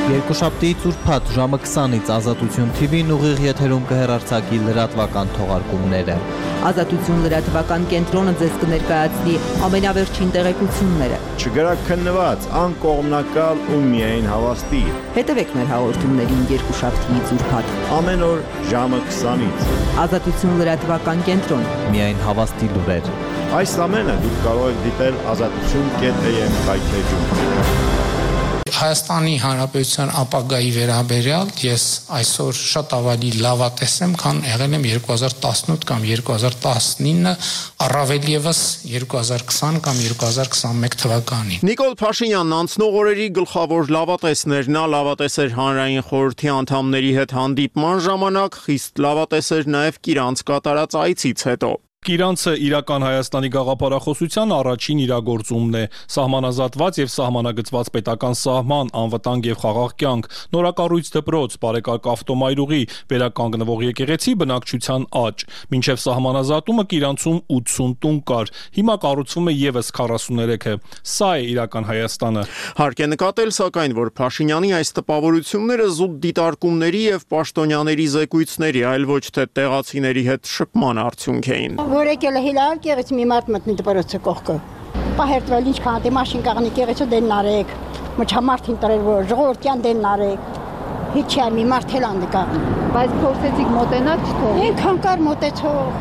Երկուշաբթիից ուրբաթ ժամը 20-ից Ազատություն TV-ն ուղիղ եթերում կհեռարձակի լրատվական թողարկումները։ Ազատություն լրատվական կենտրոնը ձեզ կներկայացնի ամենավերջին տեղեկությունները։ Չգրաքննված, անկողմնակալ ու միայն հավաստի։ Հետևեք մեր հաղորդումներին երկուշաբթիից ուրբաթ։ Ամեն օր ժամը 20-ից։ Ազատություն լրատվական կենտրոն։ Միայն հավաստի լուրեր։ Այս ամենը դուք կարող եք դիտել azatutun.am կայքեջում։ Հայաստանի Հանրապետության ապագայի վերաբերյալ ես այսօր շատ ավելի լավատես եմ, քան եղել եմ 2018 կամ 2019, առավել ևս 2020 կամ 2021 թվականին։ Նիկոլ Փաշինյանն անցնող օրերի գլխավոր լավատեսն էր, նա լավատես էր Հանրային խորհրդի անդամների հետ հանդիպման ժամանակ, խիստ լավատես էր նաև Կիրանց կատարած այցից հետո։ Կիրանցը իրական Հայաստանի գաղափարախոսության առաջին իրագործումն է, սահմանազատված եւ սահմանագծված պետական սահման, անվտանգ եւ խաղաղ կյանք, նորակառույց դպրոց, բարեկարգ ավտոմայրուղի, վերականգնվող եկեղեցի, բնակչության աճ։ Մինչեւ սահմանազատումը Կիրանցում 80 տուն կար, հիմա կառուցվում է եւս 43-ը։ Սա է իրական Հայաստանը։ Հարկ է նկատել, սակայն, որ Փաշինյանի այս տպավորությունները զուտ դիտարկումների եւ պաշտոնյաների զեկույցների, այլ ոչ թե տեղացիների հետ շփման արդյունք էին։ Որ եկել է հիլար կեղեցի մի մարդ մտնի դպրոցը կողքը։ Պահերտվել ինչ կանատի մաշին կաղնի կեղեցու դեն նարեք։ Մչամարդին տրել որ ժողովրդյան դեն նարեք։ Հիչ է մի մարդ էլ անդկաղնի։ Բայց փորձեցիք մոտենալ չթող։ Ինքան կար մոտեցող։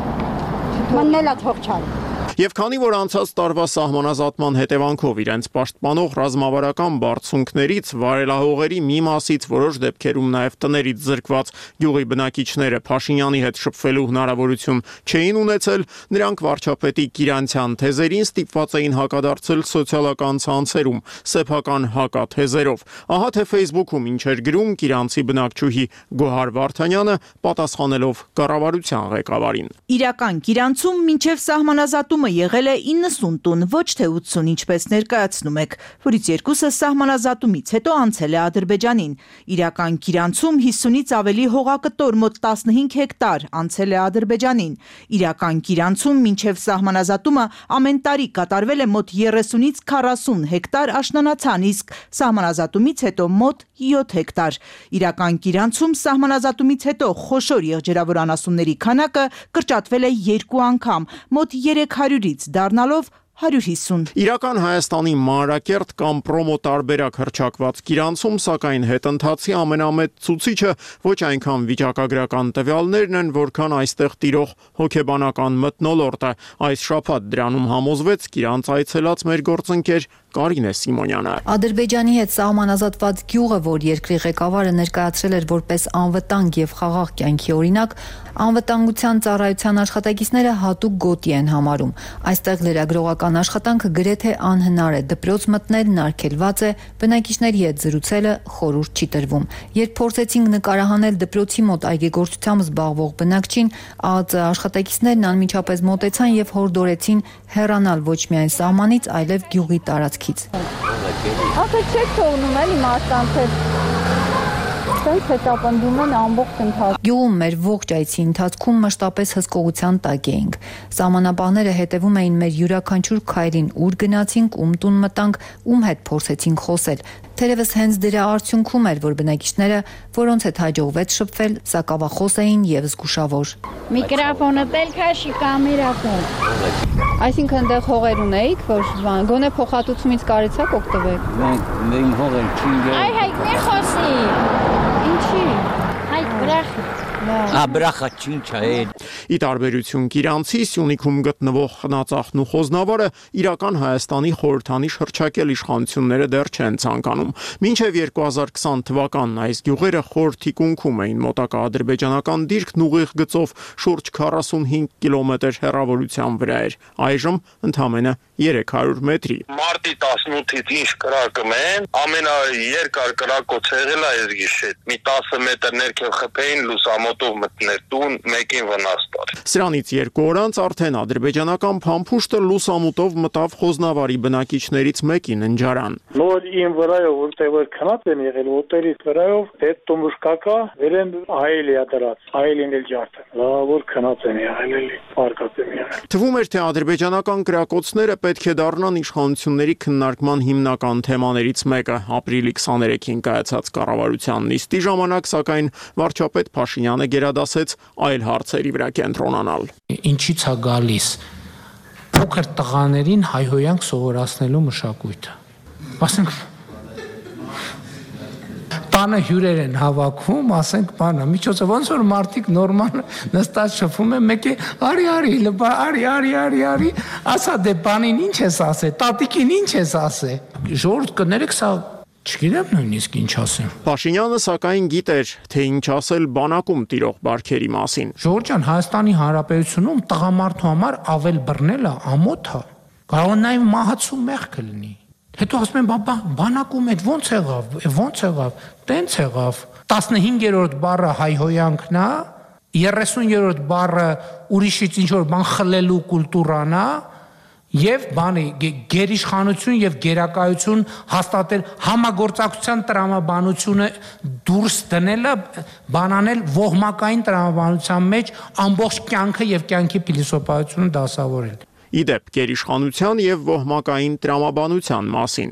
Մնելա թող չար։ Եվ քանի որ անցած տարվա սահմանազատման հետևանքով իրենց պաշտպանող ռազմավարական բարձունքներից վարելահողերի մի մասից որոշ դեպքերում նաև տներից զրկված գյուղի բնակիչները Փաշինյանի հետ շփվելու հնարավորություն չէին ունեցել, նրանք վարչապետի Կիրանցյան թեզերին ստիպված էին հակադարձել սոցիալական ցանցերում սեփական հակաթեզերով։ Ահա թե Facebook-ում ինչ էր գրում Կիրանցի բնակչուհի Գոհար Վարդանյանը պատասխանելով կառավարության ղեկավարին։ Իրական Կիրանցում մինչև սահմանազատումը եղել է 90 տուն, ոչ թե 80, ինչպես ներկայացնում եք, որից երկուսը սահմանազատումից հետո անցել է Ադրբեջանին։ Իրական Կիրանցում 50-ից ավելի հողակտոր մոտ 15 հեկտար անցել է Ադրբեջանին։ Իրական Կիրանցում մինչև սահմանազատումը ամեն տարի կատարվել է մոտ 30-ից 40 հեկտար աշնանացան, իսկ սահմանազատումից հետո մոտ 7 հեկտար։ Իրական Կիրանցում սահմանազատումից հետո խոշոր եղջերավոր անասունների քանակը կրճատվել է 2 անգամ, մոտ 300-ից դառնալով 150։ Իրական Հայաստանի մանրակերտ կամ պրոմո տարբերակ հռչակված Կիրանցում, սակայն հետընթացի ամենամեծ ցուցիչը ոչ այնքան վիճակագրական տվյալներն են, որքան այստեղ տիրող հոգեբանական մթնոլորտը։ Այս շաբաթ դրանում համոզվեց Կիրանց այցելած մեր գործընկեր Կարինե Սիմոնյանը։ Ադրբեջանի հետ սահմանազատված գյուղը, որ երկրի ղեկավարը ներկայացրել էր որպես անվտանգ եւ խաղաղ կյանքի օրինակ, անվտանգության ծառայության աշխատակիցները հատուկ գոտի են համարում։ Այստեղ լրագրողական աշխատանքը գրեթե անհնար է, դպրոց մտնելն արգելված է, բնակիչների հետ զրուցելը խորհուրդ չի տրվում։ Երբ փորձեցինք նկարահանել դպրոցի մոտ այգեգործությամբ զբաղվող բնակչին, ԱԱԾ աշխատակիցներն անմիջապես մոտեցան եւ հորդորեցին հեռանալ ոչ միայն սահմանից, այլև գյուղի տարածքից։ Ախր չեք թողնում էլի մարդկանց հետ։ Սենց հետապնդում են ամբողջ ընթացքում։ Գյուղում մեր ողջ այցի ընթացքում մշտապես հսկողության տակ էինք։ Սահմանապահները հետևում էին մեր յուրաքանչյուր քայլին, ուր գնացինք, ում տուն մտանք, ում հետ փորձեցինք խոսել։ Թերևս հենց դրա արդյունքում էր, որ բնակիչները, որոնց հետ հաջողվեց շփվել, սակավախոս էին եւ զգուշավոր։ Միկրոֆոնը տել քաշի կամերան։ Այսինքն դեռ հողեր ունեիք, որ գոնե փոխհատուցումից կարեցաք օգտվել։ Մենք հողեր չի։ Այ հայք մեր խոսի։ Ինչի։ Հայք բրախի։ Բրախա չինչ է։ Ի տարբերություն Կիրանցի, Սյունիքում գտնվող Խնածախն ու Խոզնավարը իրական Հայաստանի խորհրդանիշ հռչակել իշխանությունները դեռ չեն ցանկանում։ Մինչև 2020 թվականն այս գյուղերը խորհրդի կունքում էին, մոտակա ադրբեջանական դիրքն ուղիղ գծով շուրջ 45 կիլոմետր հեռավորության վրա էր։ Այժմ ընդամենը 300 մետրի։ Մարտի 18-ից ինչ կրակում են, ամենաերկար կրակոց եղել է այս գիշեր։ Մի 10 մետր ներքև խփեին լուսամոտ մոտով մտներ տուն, մեկին վնաս տար։ Սրանից 2 օր անց արդեն ադրբեջանական փամփուշտը լուսամուտով մտավ Խոզնավարի բնակիչներից մեկի ննջարան։ Նոր իմ վրայով որտեղ որ քնած եմ եղել, որտեղից վրայով այդ տոմուշկակա վերեն այլ է դրած, այլին էլ ջարդը։ Լավ որ քնած եմ եղել էլի, պարկած եմ եղել։ Թվում էր, թե ադրբեջանական կրակոցները պետք է դառնան իշխանությունների քննարկման հիմնական թեմաներից մեկը։ Ապրիլի 23-ին կայացած կառավարության նիստի ժամանակ, սակայն վարչապետ Փաշինյանը գերադասեց այլ հարցերի վրա կենտրոնանալ։ Ինչից է գալիս փոքր տղաներին հայհոյանք սովորացնելու մշակույթը։ Ասենք տանը հյուրեր են հավաքում, ասենք բանը, միջոցը ոնց որ մարդիկ նորմալ նստած շփվում են, մեկը արի, ասա դե բանին ինչ ես ասե, տատիկին ինչ ես ասե։ Ժողովուրդ կներեք, սա չգիտեմ նույնիսկ ինչ ասեմ։ Փաշինյանը սակայն գիտեր, թե ինչ ասել բանակում տիրող բարքերի մասին։ Ժողովուրդ ջան, Հայաստանի Հանրապետությունում տղամարդու համար ավել բռնելը ամոթ է։ Կարող է նաև մահացու մեղք լինի։ Հետո ասում են, բանակում այդ ոնց եղավ, տենց եղավ։ 15-րդ բառը հայհոյանքն է, 30-րդ բառը ուրիշից ինչ-որ բան խլելու կուլտուրան է, եւ բանի գերիշխանություն եւ գերակայություն հաստատել համագործակցության տրամաբանությունը դուրս դնելը բանանել ոհմակային տրամաբանության մեջ ամբողջ կյանքը եւ կյանքի փիլիսոփայությունը դասավորել։ Իդեպ գերիշխանության եւ ոհմակային տրամաբանության մասին։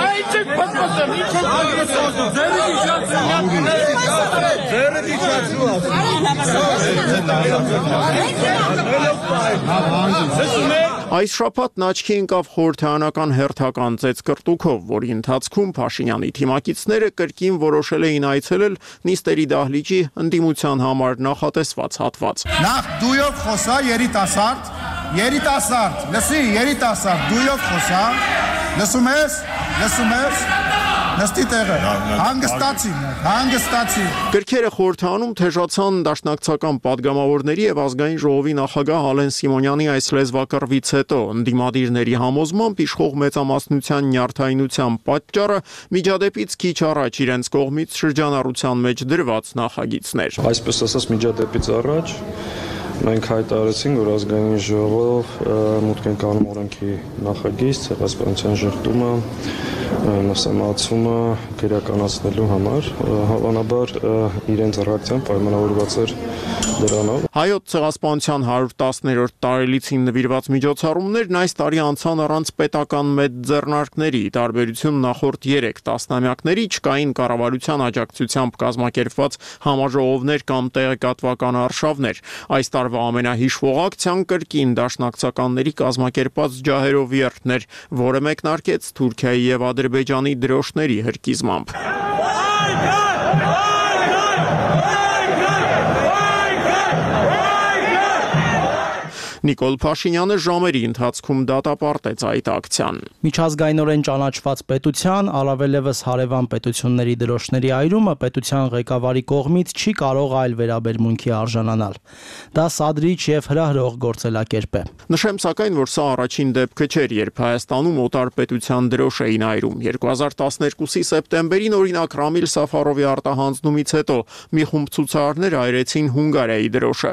Այս շաբաթ աչքի ընկավ խորհրդարանական հերթական ծեծկռտուքով, որի ընթացքում Փաշինյանի թիմակիցները կրկին որոշել էին այցելել նիստերի դահլիճի ընդդիմության համար նախատեսված հատված։ Նախ դույով խոսա երիտասարդ, լսի, երիտասարդ, դույով խոսա, լսում ես, նստի տեղը, հանգստացի։ Գրքերը խորհրդարանում թեժացան դաշնակցական падգամավորների եւ ազգային ժողովի նախագահ Ալեն Սիմոնյանի այս լեզվակռվից հետո ընդդիմադիրների համոզմամբ իշխող մեծամասնության նյարդայնության պատճառը միջադեպից քիչ առաջ իրենց կողմից շրջանառության մեջ դրված նախագիծներ։ Այսպես ասած միջադեպից առաջ մենք հայտարարեցինք, որ ազգային ժողով մուտք ենք անում օրենքի նախագիծ, ցեղասպանության ժխտումը, նասամացումը գերականացնելու համար, հավանաբար իրենց ռեակցիան պայմանավորված էր դրանով։ Հայոց ցեղասպանության 110-րդ տարելիցին նվիրված միջոցառումներն այս տարի անցան առանց պետական մեծ ձեռնարկների, ի տարբերություն նախորդ 3 տասնամյակների չկային կառավարության աջակցությամբ կազմակերպված համաժողովներ կամ տեղեկատվական արշավներ։ Այս տարվա ամենահիշվող ակցիան կրկին դաշնակցականների կազմակերպած ջահերով երթն էր, որը մեկնարկեց Թուրքիայի եւ Ադրբեջանի դրոշների հրկիզմամբ։ Նիկոլ Փաշինյանը ժամերի ընթացքում դատապարտեց այդ ակցիան։ Միջազգայինորեն ճանաչված պետության, առավելևս հարևան պետությունների դրոշների այրումը պետության ղեկավարի կողմից չի կարող այլ վերաբերմունքի արժանանալ։ Դա սադրիչ եւ հրահրող գործելակերպ է։ Նշեմ սակայն, որ սա առաջին դեպքը չէր, երբ Հայաստանում օտար պետության դրոշ էին այրում։ 2012-ի սեպտեմբերին օրինակ Ռամիլ Սաֆարովի արտահանձնումից հետո մի խումբ ցուցարարներ այրեցին Հունգարիայի դրոշը։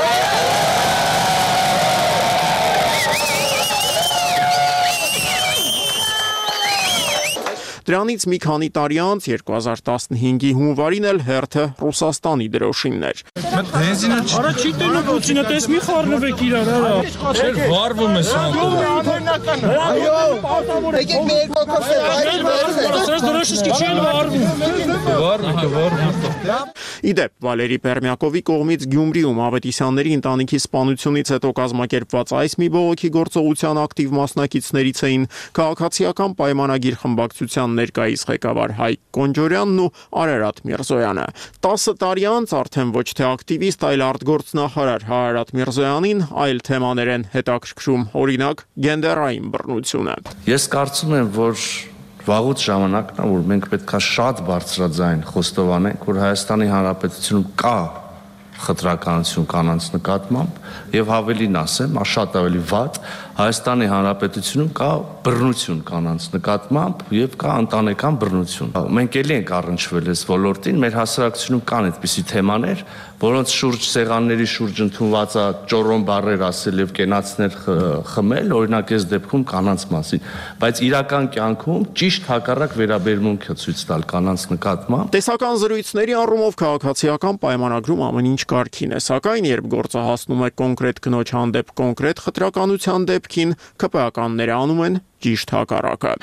Դրանից մի քանի տարի անց 2015-ի հունվարին էլ հերթը Ռուսաստանի դրոշինն էր։ Առաջի տենոկությունը տես մի խառնվեք իրար, արա։ Չէր վարվում ես անդում։ Եկեք մի երկու Ասես դրոշը չի վարվում։ Իդեպ Վալերի Պերմյակովի կողմից Գյումրիում Ավետիսյանների ընտանիքի սպանությունից հետո կազմակերպված այս մի բողոքի գործողության ակտիվ մասնակիցներից էին քաղաքացիական պայմանագիր խմբակցության ներկայիս ղեկավար Հայկ Կոնջորյանն ու Արարատ Միրզոյանը։ 10 տարի անց արդեն ոչ թե ակտիվիստ, այլ արտգործնախարար Արարատ Միրզոյանին այլ թեմաներ են հետաքրքրում, օրինակ գենդերային բռնությունը։ Ես կարծում եմ, որ վաղուց ժամանակն է, որ մենք պետք է շատ բարձրաձայն խոստովանենք, որ Հայաստանի Հանրապետությունում կա խտրականություն կանանց նկատմամբ եւ ավելին ասեմ, շատ ավելի վատ Հայաստանի Հանրապետությունում կա բռնություն կանանց նկատմամբ եւ կա ընտանեկան բռնություն։ Մենք ելի ենք առնչվել այս ոլորտին, մեր հասարակությունում կան այդպիսի թեմաներ, որոնց շուրջ սեղանների շուրջ ընդունված է ճորոն բառեր ասել եւ կենացներ խմել, օրինակ այս դեպքում կանանց մասին, բայց իրական կյանքում ճիշտ հակառակ վերաբերմունք է ցույց տալ կանանց նկատմամբ։ Տեսական զրույցների առումով քաղաքացիական պայմանագրում ամեն ինչ կարգին է, սակայն երբ գործը հասնում է կոնկրետ կնոջ հանդեպ կոնկրետ խտրականության դեպքին, ԿՊԱ-կանները անում են ճիշտ հակառակը։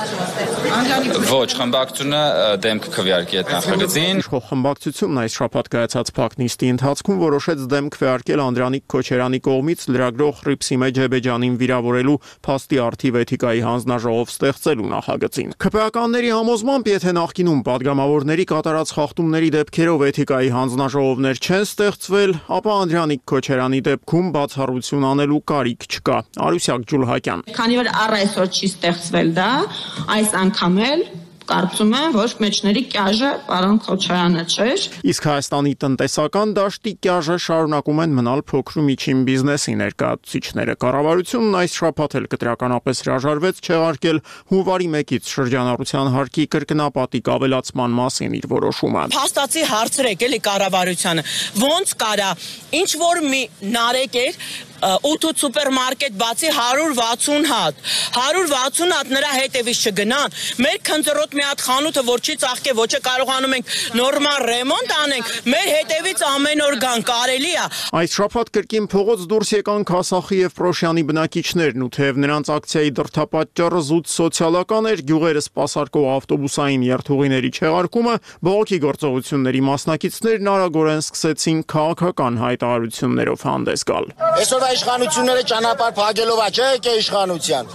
Ոչ, խմբակցությունը դեմ քվեարկի այդ նախագծին։ Իշխող խմբակցությունն այս շաբաթ կայացած ՓԱԿ նիստի ընթացքում որոշեց դեմ քվեարկել Անդրանիկ Քոչարյանի կողմից լրագրող Ռիփսիմե Ջեբեջյանին վիրավորելու փաստի առթիվ էթիկայի հանձնաժողով ստեղծելու նախագծին։ ԿՊԱ-կանների համոզմամբ, եթե նախկինում падգամավորների կատարած խախտումների դեպքերով էթիկայի հանձնաժողովներ չեն ստեղծվել, ապա Անդրանիկ Քոչարյանի դեպքում բացառություն անելու կարիք չկա։ Արուսյակ Ջուլհակյան։ Քանի որ առ այսօր չի ստեղծվել դա, այս անգամ էլ կարծում եմ, որ մեջների կյաժը պարոն Քոչարյանը չէր։ Իսկ Հայաստանի տնտեսական դաշտի կյաժը շարունակում են մնալ փոքր ու միջին բիզնեսի ներկայացուցիչները։ Կառավարությունն այս շաբաթ էլ կտրականապես հրաժարվեց չեղարկել հունվարի 1-ից շրջանառության հարկի կրկնապատիկ ավելացման մասին իր որոշումը։ Փաստացի հարցրեք էլի կառավարությանը, ոնց կարա ինչ որ մի նարեկ էր 8 սուպերմարկետ բացի 160 հատ 160 հատ նրա հետևից չգնան, մեր քնձռոտ մի հատ խանութը որ չի ծաղկե, ոչ է կարողանում ենք նորմալ ռեմոնտ անենք, մեր հետևից ամեն օր գան, կարելի է։ Այս շաբաթ կրկին փողոց դուրս եկան Քասախի եւ Պրոշյանի բնակիչներն ու թեև նրանց ակցիայի դրդապատճառը զուտ սոցիալական էր, գյուղերը սպասարկող ավտոբուսային երթուղիների չեղարկումը, բողոքի գործողությունների մասնակիցներն արագորեն սկսեցին քաղաքական հայտարարություններով հանդես գալ։ Իշխանությունները ճանապարհ փակելով է, չէ՞ իշխանության։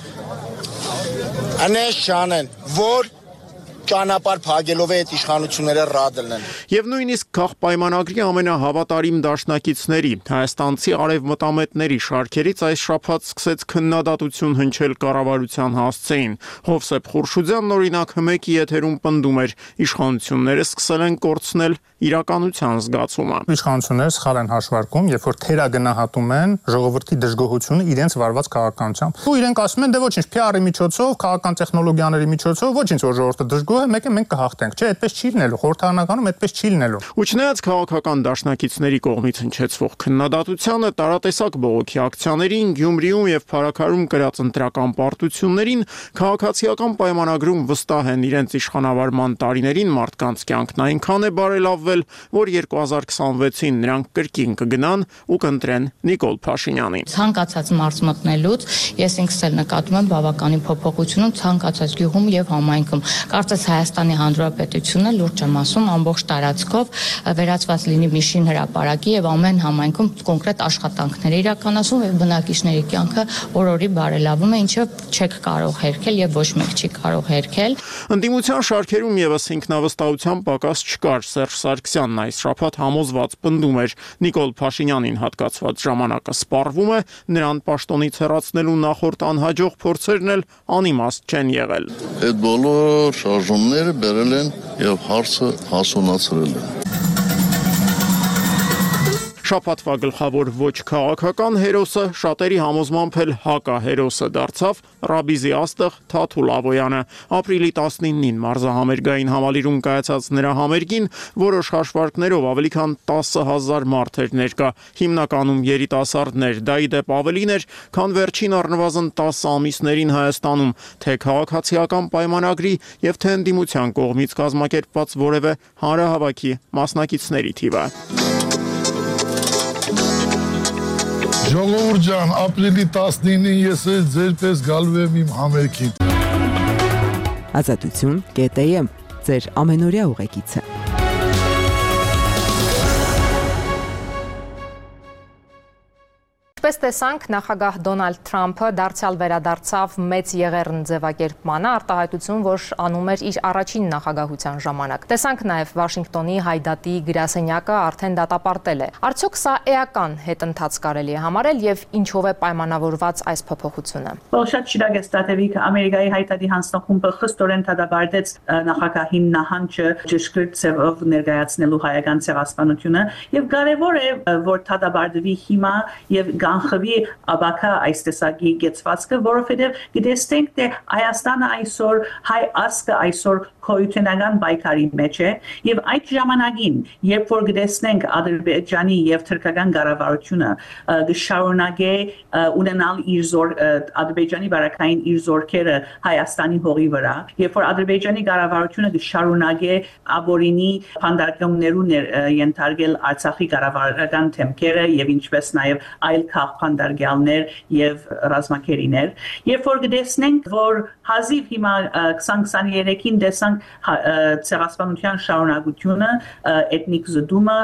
Անես շանեն, որ ճանապարհ փակելով է այդ իշխանությունները ռադելն։ Եվ նույնիսկ քաղաքապայմանագրի ամենահավատարիմ դաշնակիցների հայաստանցի արևմտամետների շարքերից այս շաբաթ սկսեց քննադատություն հնչել կառավարության հասցեին։ Հովսեփ Խուրշուդյանն օրինակ հմեկի եթերում պնդում էր, իշխանությունները սկսել են կորցնել իրականության զգացումը։ Իշխանությունները սխալ են հաշվարկում, երբ որ թերագնահատում են ժողովրդի դժգոհությունը իրենց վարված քաղաքականությամբ։ Ու իրենք ասում են, դե ոչինչ, PR-ի միջոցով, քաղաքական տեխնոլոգիաների միջոցով ոչինչ որ ժողովուրդը դժգոհ է, մենք կհաղթենք։ Չէ, այդպես չի լինելու, խորհրդարանականում այդպես չի լինելու։ Ու չնայած քաղաքական դաշնակիցների կողմից հնչեցվող քննադատությանը, տարատեսակ բողոքի ակցիաներին, Գյումրիում եւ Փարաքարում կրած ընտրական պարտություններին, քաղաքացիական պայմանագրում վստահ են իրենց իշխանավարման տարիներին մարդկանց կյանքն այնքան է բարելավվել, որ 2026-ին նրանք կրկին կգնան ու կընտրեն Նիկոլ Փաշինյանին։ Ցանկացած մարզ մտնելուց ես ինքս էլ նկատում եմ բավականին փոփոխություն ցանկացած գյուղում եւ համայնքում։ Կարծես Հայաստանի Հանրապետությունը լուրջ եմ ասում ամբողջ տարածքով վերածված լինի մի շին հրապարակի եւ ամեն համայնքում կոնկրետ աշխատանքներ իրականացում եւ բնակիչների կյանքը օրորի բարելավում է, ինչը չեք կարող հերքել եւ ոչ մեկ չի կարող հերքել։ Ընդդիմության շարքերում եւս ինքնավստահության պակաս չկար։ Սերժ Սարգսյանն այս շաբաթ համոզված պնդում էր Նիկոլ Փաշինյանին հատկացված ժամանակը սպառվում է, նրան պաշտոնից հեռացնելու նախորդ անհաջող փորձերն էլ անիմաստ չեն եղել։ Այդ բոլոր շարժումները բերել են եւ հարցը հասունացրել են։ Շաբաթվա գլխավոր ոչ քաղաքական հերոսը շատերի համոզմամբ էլ հակահերոսը դարձավ Ռաբիզի աստղ Թաթուլ Ավոյանը։ Ապրիլի 19-ին մարզահամերգային համալիրում կայացած նրա համերգին որոշ հաշվարկներով ավելի քան 10,000 մարդ էր ներկա, հիմնականում երիտասարդներ, դա ի դեպ ավելին էր, քան վերջին առնվազն 10 ամիսներին Հայաստանում, թե քաղաքացիական պայմանագրի եւ թե ընդդիմության կողմից կազմակերպված որևէ հանրահավաքի մասնակիցների թիվը։ Ժողովուրդ ջան, ապրիլի 19-ին ես ձեր պես գալու եմ իմ համերգին։ Ազատություն.am ձեր ամենօրյա ուղեկիցը։ Ինչպես տեսանք, նախագահ Դոնալդ Թրամփը դարձյալ վերադարձավ մեծ եղեռն ձևակերպմանը, արտահայտություն, որ անում էր իր առաջին նախագահության ժամանակ։ Տեսանք նաև Վաշինգտոնի հայդատի գրասենյակը արդեն դատապարտել է։ Արդյոք սա էական հետընթաց կարելի է համարել եւ ինչով է պայմանավորված այս փոփոխությունը։ Շատ շիրակ է ստատևիկ Ամերիկայի հայդատի հանձնախումբը խստորեն դատապարտեց նախագահին նահանջը ճշգրիտ ձևով ներկայացնելու հայկական ցեղասպանությունը եւ կարեւոր է որ դատապարտվի հիմա եւ կանխվի աբակա այս տեսակի գեցվածքը, որովհետև գտեսնենք թե Հայաստանը այսօր հայ ազգը այսօր քոյութենական պայքարի մեջ է եւ այդ ժամանակին երբ որ գտեսնենք Ադրբեջանի եւ թուրքական կառավարությունը գշարունակե ունենալ իր Ադրբեջանի բարակային իր զորքերը Հայաստանի հողի վրա, երբ որ Ադրբեջանի կառավարությունը գշարունակե աբորինի փանդարգումներուն ենթարկել Արցախի կառավարական թեմքերը եւ ինչպես նաեւ այլ քաղաքանդարգյալներ եւ ռազմակերիներ, երբ որ գտեսնենք որ հազիվ հիմա 2023-ին տեսանք ցեղասպանության շարունակությունը, էթնիկ զդումը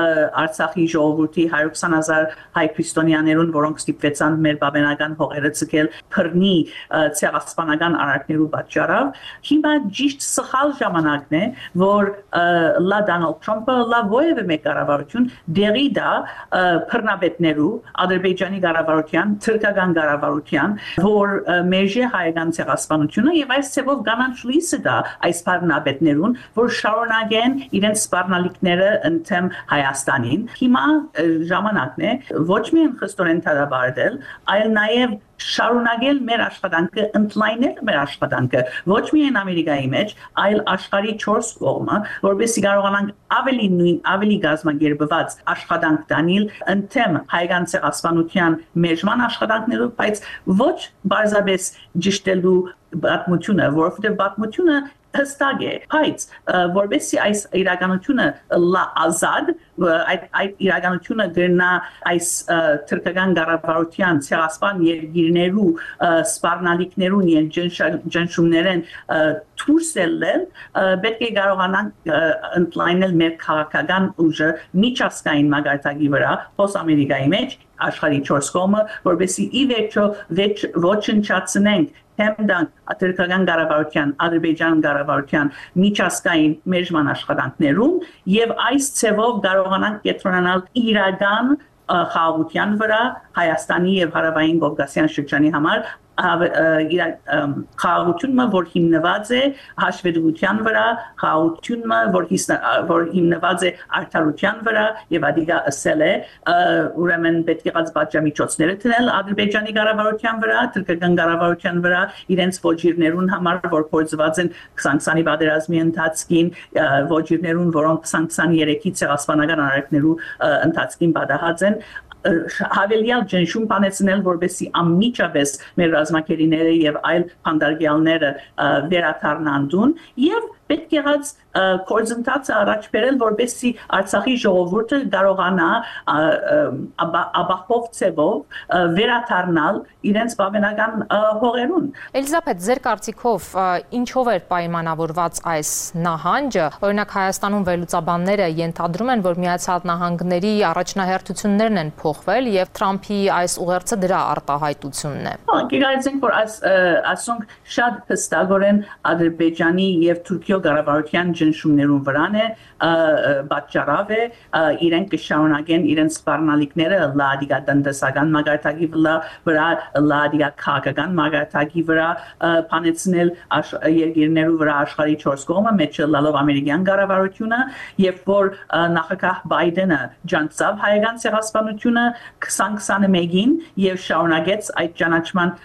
Արցախի ժողովրդի 120,000 հայ քրիստոնյաներուն, որոնք ստիպվեցան մեր բավենական հողերը ցկել բռնի ցեղասպանական արարքներու պատճառով, հիմա ճիշտ սխալ ժամանակն է, որ լա Դոնալդ Թրամփը լա ովևէ մեկ կառավարություն դերի դա բռնապետներու Ադրբեջանի կառավարության, թուրքական կառավարության, որ մեժե հայկական ցեղասպանությունը եւ այս ցեվով կանանչ լույսը դա այս բռնապետներուն, որ շարունակեն իրենց սպառնալիքները ընդեմ Հայաստանին։ Հիմա ժամանակն է ոչ միայն խստորեն դադարել, այլ նաեւ շարունակել մեր աշխատանքը, ընդլայնել մեր աշխատանքը ոչ միայն Ամերիկայի մեջ, այլ աշխարհի 4 կողմը, որովհետեւ կարողանանք ավելի գազམ་ագերբված աշխատանք տանել ընդեմ հայկական ցեղասպանության մեժման աշխատանքներով, բայց ոչ բարձրապես ճշտելու պատմությունը, որովհետեւ պատմությունը հստակ է, բայց որովհետեւ այս իրականությունը ազատ այդ իրականությունը դեռնա այս թուրքական կառավարության ցեղասպան երկիրներու սպառնալիքներուն եւ ճնշումներեն թուրսելել, պետք է կարողանանք ընդլայնել մեր քաղաքական ուժը միջազգային մակարդակի վրա, հոս Ամերիկայի մեջ, աշխարհի 4 կողմը, որովհետեւ ի վերջո ոչնչացնենք Հեմդան թուրքական կառավարության, Ադրբեջան կառավարության միջազգային մեժման աշխատանքներում եւ այս ցեվով կարողանանք կենտրոնանալ իրական խաղաղության վրա Հայաստանի եւ Հարավային Կովկասյան շրջանի համար խաղաղությունը, որ հիմնված է հաշվետվության վրա, խաղաղությունը, որ հիմնված է արդարության վրա եւ ադիգա ասել է, ուրեմն պետք է պատժամիջոցները տնել Ադրբեջանի կառավարության վրա, թուրքական կառավարության վրա, իրենց ոչիրներուն համար, որ փորձված են 20-ի պատերազմի ընթացքին, ոչիրներուն, որոնք 2023-ի ցեղասպանական արարքներու ընթացքին պատահած են, հավելյալ ճնշում բանեցնել, որովհետեւ անմիջապես մեր ռազմակերիները եւ այլ փանդարգյալները վերաթարնան դուն եւ պետք եղած կորձընթացը առաջ բերել, որովհետեւ Արցախի ժողովուրդը կարողանա աբախով ցեվով վերաթարնալ իրենց բավենական հողերուն։ Էլիզաբեթ, ձեր կարծիքով ինչով էր պայմանավորված այս նահանջը։ Օրինակ Հայաստանում վերլուծաբանները ենթադրում են, որ Միացյալ Նահանգների առաջնահերթություններն են փոխվել եւ Թրամփի այս ուղերձը դրա արտահայտությունն է։ Գիտենք, որ ասոնք շատ հստակորեն Ադրբեջանի եւ Թուրքիո կառավարության ճնշումներուն վրան է պատճառավ է իրենք կշարունակեն իրենց սպառնալիքները լադիգա տնտեսական մակարդակի վրա լադիգա քաղաքական մակարդակի վրա փանեցնել երկիրներու վրա աշխարհի 4 կողմը մեջ լալով ամերիկյան կառավարությունը երբ որ նախագահ Բայդենը ջանցավ հայկական ցեղասպանությունը 2021-ին եւ շարունակեց այդ ճանաչման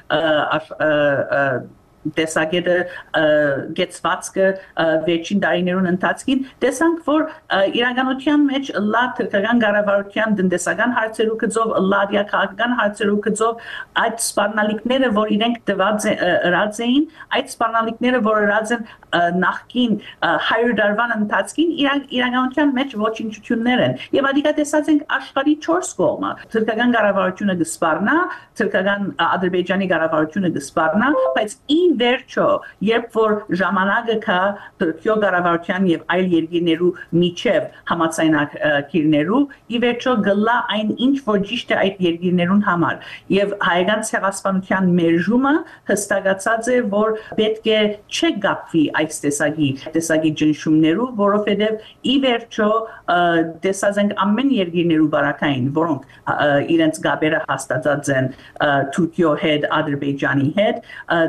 տեսակետը գեցվածքը վերջին տարիներուն ընթացքին տեսանք որ իրականության մեջ լա թուրքական կառավարության տնտեսական հարցերու գծով լադիա քաղաքական հարցերու գծով այդ սպառնալիքները որ իրենք տված ըրած էին այդ սպառնալիքները որ ըրած են նախքին 100 տարվան ընթացքին իրականության մեջ ոչնչություններ են եւ ադիկա տեսած ենք աշխարհի 4 կողմը թուրքական կառավարությունը կսպառնա թուրքական Ադրբեջանի կառավարությունը կսպառնա բայց վերջո երբ որ ժամանակը կա Թուրքիո կառավարության եւ այլ երկիրներու միջև համաձայնագիրներու ի վերջո գլա այն ինչ որ ճիշտ է այդ երկիրներուն համար եւ հայկական ցեղասպանության մերժումը հստակացած է որ պետք է չգապվի այս տեսակի ճնշումներու որովհետեւ ի վերջո տեսած ենք ամեն երկիրներու բարակային որոնք իրենց գաբերը հաստատած են Թուրքիո հետ Ադրբեջանի հետ ցեղասպան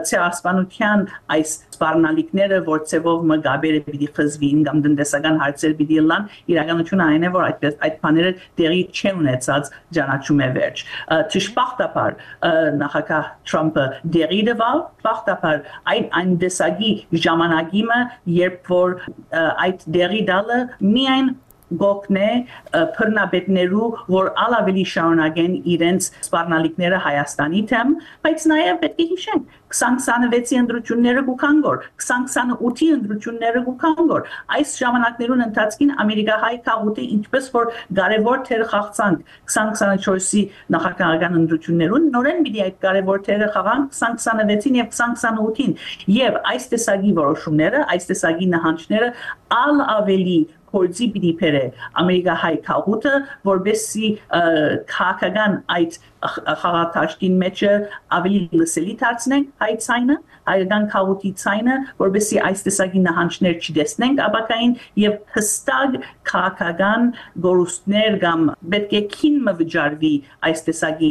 ցեղասպանության այս սպառնալիքները, որ ցևով մգաբերը պիտի խզվին կամ տնտեսական հարցեր պիտի լան, իրականությունը այն է, որ այդ բաները տեղի չեն ունեցած ճանաչում է վերջ։ Ճշմարտաբար նախագահ Թրամփը դերի դվավ, ճշմարտաբար այն դեսագի ժամանակիմը, երբ որ այդ դերի դալը միայն գոքնե փռնաբետներու, որ ալավելի շարունակեն իրենց սպառնալիքները Հայաստանի թեմ, բայց նաև պետք է հիշենք 2026-ի ընտրությունները կուքանգոր, 2028-ի ընտրությունները կուքանգոր։ Այս ժամանակներուն ընթացքին Ամերիկահայ քաղուտը ինչպես որ կարևոր թեր խաղցանք 2024-ի նախագահական ընտրություններուն, նորեն պիտի այդ կարևոր թերը խաղանք 2026-ին եւ 2028-ին։ Եվ այս տեսակի որոշումները, այս տեսակի նահանջները ավելի փորձի պիտի բերե Ամերիկահայ քաղուտը, որբեսի քաղաքական այդ խաղաթաշտին մեջը ավելի լսելի դարձնենք հայ ցայնը, հայկական քաղուտի ցայնը, որբեսի այս տեսակի նահանջներ չտեսնենք ապակային եւ հստակ քաղաքական գորուստներ կամ պետք է քին վճարվի այս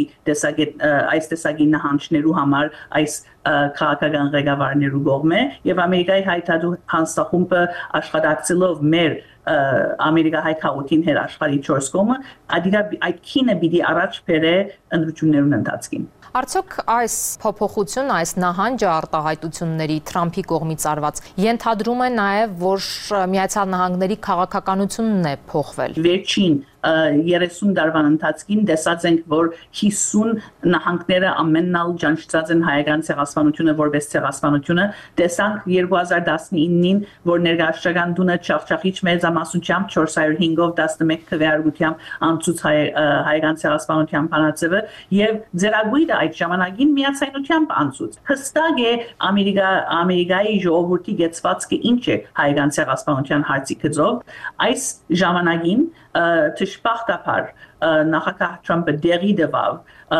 տեսակի նահանջներու համար այս քաղաքական ղեկավարներու կողմէ եւ Ամերիկայի հայտարարու հանձնախումբը աշխատակցելով մեր Ամերիկահայ քաղաքին հետ աշխարհի 4 կողմը այդ քինը պիտի առաջ բերե ընտրություններուն ընթացքին։ Արդյոք այս փոփոխություն, այս նահանջը արտահայտությունների Թրամփի կողմից արված ենթադրում է նաև, որ Միացյալ Նահանգների քաղաքականությունն է փոխվել։ Վերջին 30 տարվա ընթացքին տեսած ենք, որ 50 նահանգները ամենալ ճանաչած են հայկական ցեղասպանությունը որպես ցեղասպանությունը, տեսանք 2019-ին, որ ներկայացական դունը չախչախիչ մեծամասնությամբ 405-ով 11 քվեարկությամբ անցուց հայկական ցեղասպանության բանաձևը եւ ձերագույրը այդ ժամանակին միացայնությամբ անցուց։ Հստակ է Ամերիկայի ժողովրդի գեցվածքը ինչ է հայկական ցեղասպանության հարցի գծով, այս ժամանակին ճշմարտաբար նախագահ Թրամփը դերի դվավ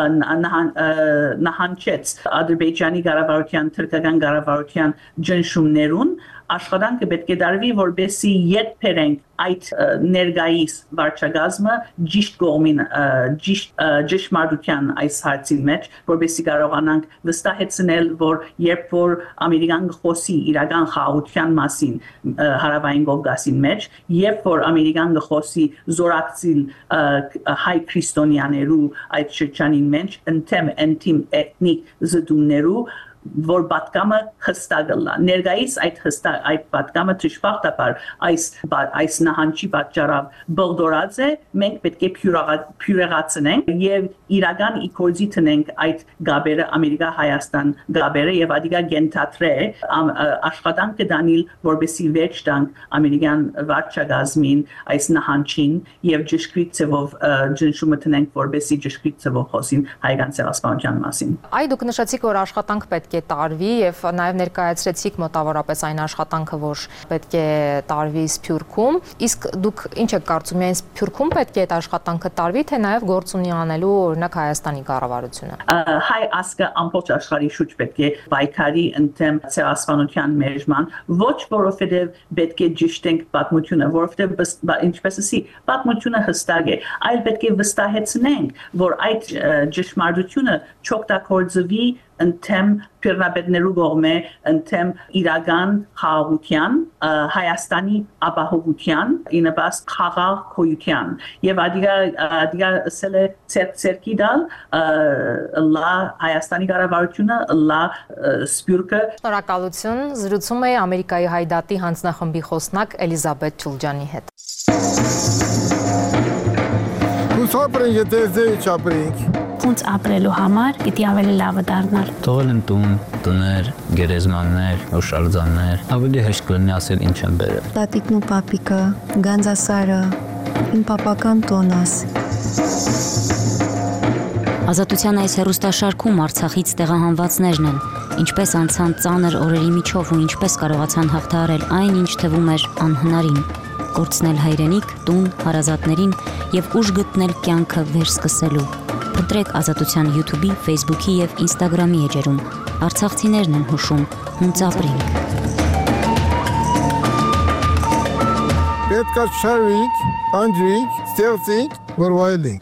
նահանջեց Ադրբեջանի կառավարության, թուրքական կառավարության ճնշումներուն, աշխատանքը պետք է դարվի, որբեսի ետ բերենք այդ ներգայիս վարչագազմը ճիշտ կողմին, ճշմարտության այս հարցի մեջ, որբեսի կարողանանք վստահեցնել, որ երբ որ Ամերիկան խոսի իրական խաղաղության մասին հարավային Կովկասին մեջ, երբ որ Ամերիկան խոսի զորակցիլ հայ քրիստոնյաներու այդ շրջանին մեջ, ընդդեմ էթնիկ զդումներու, որ պատկամը հստակ լա։ Ներկայիս այդ պատկամը ճշմարտաբար այս նահանջի պատճառով բողդորած է, մենք պետք է փյուրեղացնենք եւ իրական իգործի տնենք այդ գաբերը Ամերիկա-Հայաստան գաբերը եւ ադիգա գենթատրե աշխատանքը դանիլ, որբեսի վերջ տանք ամերիկյան վարչագազմին այս նահանջին եւ ճշգրիտ ծավով ճնշումը տնենք, որբեսի ճշգրիտ ծավով խոսին հայկական ցեղասպանության մասին։ Այ դուք նշեցիք, որ աշխատանք պետք է տարվի եւ նաեւ ներկայացրեցիք մոտավորապես այն աշխատանքը, որ պետք է տարվի Սփյուռքում, իսկ դուք ինչ եք կարծում, միայն Սփյուռքում պետք է այդ աշխատանքը տարվի, թե նաեւ գործ ունի անելու օրինակ Հայաստանի կառավարությունը։ Հայ ասկը ամբողջ աշխարհի շուրջ պետք է պայքարի ընդդեմ ցեղասպանության մերժման, ոչ որովհետեւ պետք է ճշտենք պատմությունը, որովհետեւ ինչպես ասի, պատմությունը հստակ է, այլ պետք է վստահեցնենք, որ այդ ճշմարտությունը չօգտագործվի ընդդեմ փիռնաբեդներու կողմէ, ընդդեմ իրական խաղաղության, Հայաստանի ապահովության, ինաբաս խաղաղ քոյության եւ ադիգա սելե ցերկի դալ լա Հայաստանի կառավարությունը լա Սփյուռքը։ Շնորհակալություն, զրուցում է Ամերիկայի հայդատի հանձնախմբի խոսնակ Էլիզաբեթ Չուլջանի հետ։ Հուսապրեն եթե չապրենք Ոնց ապրելու համար պիտի ավելի լավը դառնալ։ Թողել են տուն, տներ, գերեզմաններ, հուշարձաններ, ավելի հեշտ կլինի ասել ինչ են բերել։ Տատիկն ու պապիկը, Գանձասարը, իմ պապական տոնաս։ Ազատության այս հեռուստաշարքում Արցախից տեղահանվածներն են, ինչպես անցան ծանր օրերի միջով ու ինչպես կարողացան հաղթահարել այն, ինչ թվում էր անհնարին։ Կորցնել հայրենիք, տուն, հարազատներին եւ ուժ գտնել կյանքը վերսկսելու։ Ընտրեք Ազատության YouTube-ի, Facebook-ի եւ Instagram-ի էջերում։ Արցախցիներն են հուշում, հունց ապրենք։ Պետք է շարվենք, անջրենք, ստեղծենք, որ վայելենք։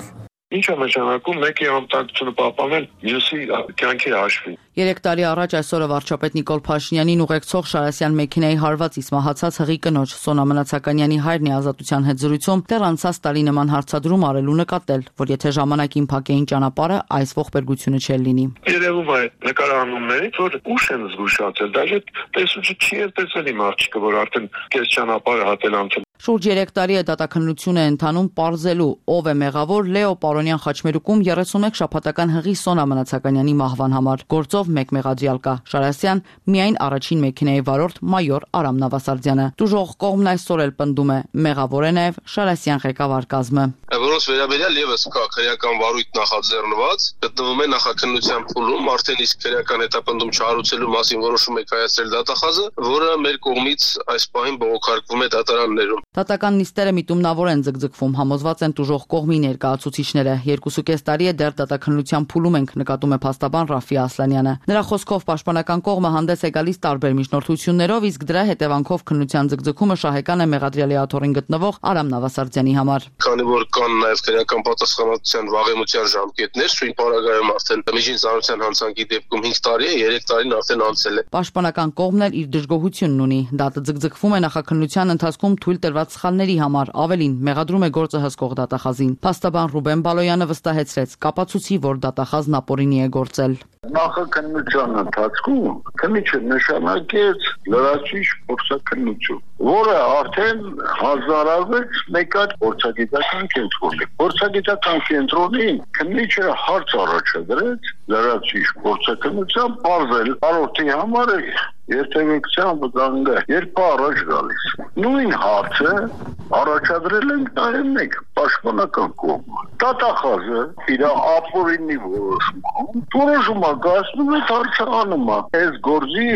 Ինչ է նշանակում մեկի անվտանգությունը պահպանել, մյուսի կյանքի հաշվին։ 3 տարի առաջ այսօրը վարչապետ Նիկոլ Փաշինյանին ուղեկցող Շարասյան մեքենայի հարվածից մահացած հղի կնոջ Սոնա Մնացականյանի հայրն Ազատության հետ զրույցում դեռ անցած տարի նման հարցադրում արելու նկատել, որ եթե ժամանակին փակեին ճանապարհը, այս ողբերգությունը չէր լինի։ Երևում է նկարահանումներից, որ ուշ են զգուշացել, դաժե տեսուչը չի տեսել իմ աղջիկը, որ արդեն կես ճանապարհը հատել անցել։ Շուրջ 3 տարի է դատաքննություն է ընթանում պարզելու ով է մեղավոր Լեո Պարոնյան խաչմերուկում 31 շաբաթական հղի Սոնա Մնացականյանի մահվան համար։ Գործով մեկ մեղադրյալ կա՝ Շարասյան, միայն առաջին մեքենայի վարորդ մայոր Արամ Նավասարդյանը։ Դժոխ կողմն այսօր էլ պնդում է մեղավոր է նաև Շարասյան ղեկավար կազմը։ Որոնց վերաբերյալ եւս կա քրեական վարույթ նախաձեռնված, գտնվում է նախաքննության փուլում, արդեն իսկ քրեական հետապնդում չհարուցելու մասին որոշում է կայացրել դատախազը, որը մեր կողմից այս պահին բողոքարկվում է դատարաններում։ Դատական նիստերը միտումնավոր են ձգձգվում, համոզված են տուժող կողմի ներկայացուցիչները։ 2.5 տարի է դեռ դատաքննության փուլում ենք, նկատում է փաստաբան Ռաֆի Ասլանյանը։ Նրա խոսքով պաշտպանական կողմը հանդես է գալիս տարբեր միջնորդություններով, իսկ դրա հետևանքով քննության ձգձգումը շահեկան է մեղադրյալի աթոռին գտնվող Արամ Նավասարդյանի համար։ Քանի որ կան նաև քրեական պատասխանատվության վաղեմության ժամկետներ, սույն պարագայում արդեն միջին ծանրության հանցանքի դեպքում 5 տարի է, 3 տարին արդեն անցել է։ Պաշտպանական կողմն էլ իր դժգոհությունն ունի։ Դատը ձգձգվում է նախաքննության ընթացքում թույլ տրված սխալների համար, ավելին մեղադրում է գործը հսկող դատախազին։ Փաստաբան Ռուբեն Բալոյանը վստահեցրեց, կապացուցի, որ դատախազն ապօրինի է գործել։ Նախաքննության ընթացքում քննիչը նշանակեց լրացուցիչ փորձաքննություն, որը արդեն հազարավեց մեկ այլ փորձագիտական կենտրոնի։ Փորձագիտական կենտրոնին քննիչը հարց առաջադրեց լրացուցիչ փորձաքննության բարձել արորդի համար երթևեկության վտանգը երբ առաջ գալիս։ Նույն հարցը առաջադրել են տարին մեկ պաշտպանական կողմը։ Դատախազը իր ապօրինի որոշումը կայացնում է հարցանում է։ Այս գործի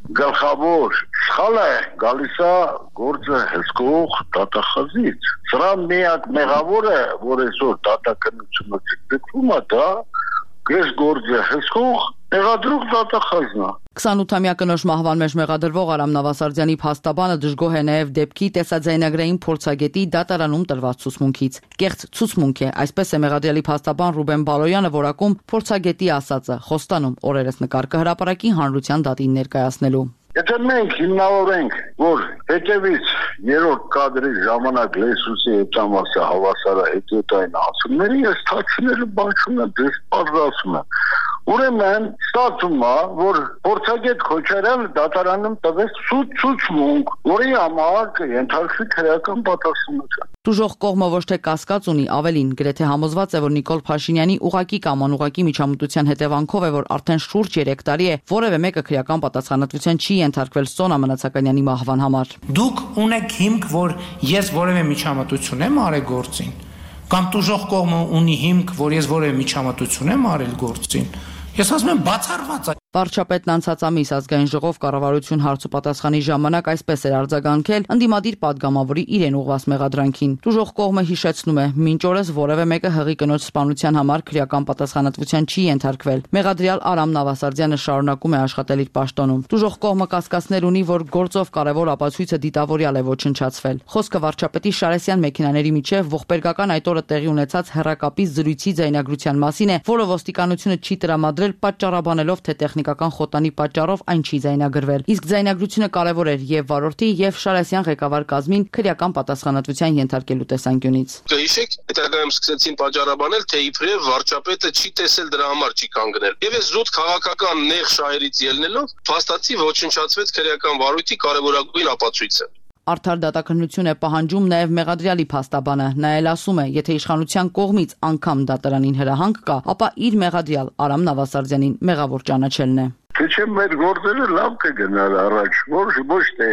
գլխավոր սխալը գալիս է գործը հսկող դատախազից։ Սրա միակ մեղավորը, որ այսօր դատաքննությունը ձգձգվում է, դա այս գործը հսկող մեղադրող դատախազն է։ 28-ամյա կնոջ մահվան մեջ մեղադրվող Արամ Նավասարդյանի փաստաբանը դժգոհ է նաև դեպքի տեսաձայնագրային փորձագետի դատարանում տրված ցուցմունքից։ Կեղծ ցուցմունք է, այսպես է մեղադրյալի փաստաբան Ռուբեն Բալոյանը որակում փորձագետի ասածը, խոստանում օրերս նկար կհրապարակի հանրության դատին ներկայացնելու։ Եթե մենք հիմնավորենք, որ հետևից երրորդ կադրի ժամանակ լեսուսի հետամասը հավասարը հետետային ասումների, ես թաքցիները բաչում եմ, դες պարզասում եմ։ Ուրեմն ստացվում է, որ փորձագետ Քոչարյանը դատարանում տվեց ցուցմունք, որի համար կենթարկվի քրեական պատասխանատվություն։ Դժոխ կողմը ոչ թե կասկած ունի, ավելին գրեթե համոզված է, որ Նիկոլ Փաշինյանի ուղակի կամ անուղակի միջամտության հետևանքով է, որ արդեն շուրջ 3 տարի է որևէ մեկը քրեական պատասխանատվության չի ենթարկվել Սոնա Մնացականյանի մահվան համար։ Դուք ունեք հիմք, որ ես որևէ միջամտություն եմ արել գործին, կամ դժոխ կողմը ունի հիմք, որ ես որևէ միջամտություն եմ արել գործին։ Ես ասում եմ բացառված է։ Վարչապետն անցած ամիս ազգային ժողով կառավարություն հարցուպատասխանի ժամանակ այսպես էր արձագանքել ընդդիմադիր падգամավորի իրեն ուղղված մեղադրանքին։ Դժոխ կողմը հիշեցնում է, մինչ օրս որևէ մեկը հղի կնոջ սպանության համար քրեական պատասխանատվության չի ենթարկվել։ Մեղադրյալ Արամ Նավասարդյանը շարունակում է աշխատել իր պաշտոնում։ Դժոխ կողմը կասկածներ ունի, որ գործով կարևոր ապացույցը դիտավորյալ է ոչնչացվել։ Խոսքը վարչապետի Շարասյան մեքենաների միջև ողբերգական այդ օրը տեղի ունեցած հեռակապի զրույցի ձայնագրության մասին է, որը ոստիկանությունը չի տրամադրել պատճառաբանելով, թե տեխնիկական խոտանի պատճառով այն չի ձայնագրվել։ Իսկ ձայնագրությունը կարևոր էր եւ վարորդի եւ Շարասյան ղեկավար կազմին քրեական պատասխանատվության ենթարկելու տեսանկյունից։ Կհիշեք, հետագայում սկսեցին պատճառաբանել, թե իբրև վարչապետը չի տեսել դրա համար չի կանգնել։ Եվ այս զուտ քաղաքական նեղ շահերից ելնելով փաստացի ոչնչացվեց քրեական վարույթի կարևորագույն ապացույցը։ Արդար դատաքննություն է պահանջում նաև մեղադրյալի փաստաբանը։ Նա էլ ասում է, եթե իշխանության կողմից անգամ դատարանին հրահանգ կա, ապա իր մեղադրյալ Արամ Նավասարդյանին մեղավոր ճանաչելն է։ Թե չէ մեր գործերը լավ կգնար առաջ, ոչ թե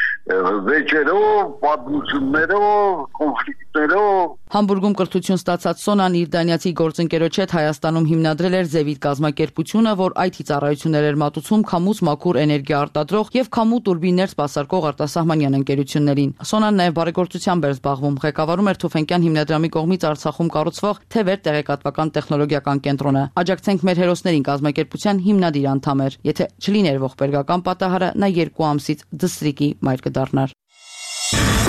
վեճերով, պատմություններով, կոնֆլիկտներով։ Համբուրգում կրթություն ստացած Սոնան իր դանիացի գործընկերոջ հետ Հայաստանում հիմնադրել էր Զևիտ կազմակերպությունը, որ IT ծառայություններ էր մատուցում քամուց մաքուր էներգիա արտադրող եւ քամու տուրբիններ սպասարկող արտասահմանյան ընկերություններին։ Սոնան նաև բարեգործությամբ էր զբաղվում, ղեկավարում էր Թուֆենկյան հիմնադրամի կողմից Արցախում կառուցվող Թևեր տեղեկատվական տեխնոլոգիական կենտրոնը։ Աջակցենք մեր հերոսներին կազմակերպության հիմնադիր անդամ էր։ Եթե չլիներ ողբերգական պատահարը, նա 2 ամսից դստրիկի մայր կդառնար։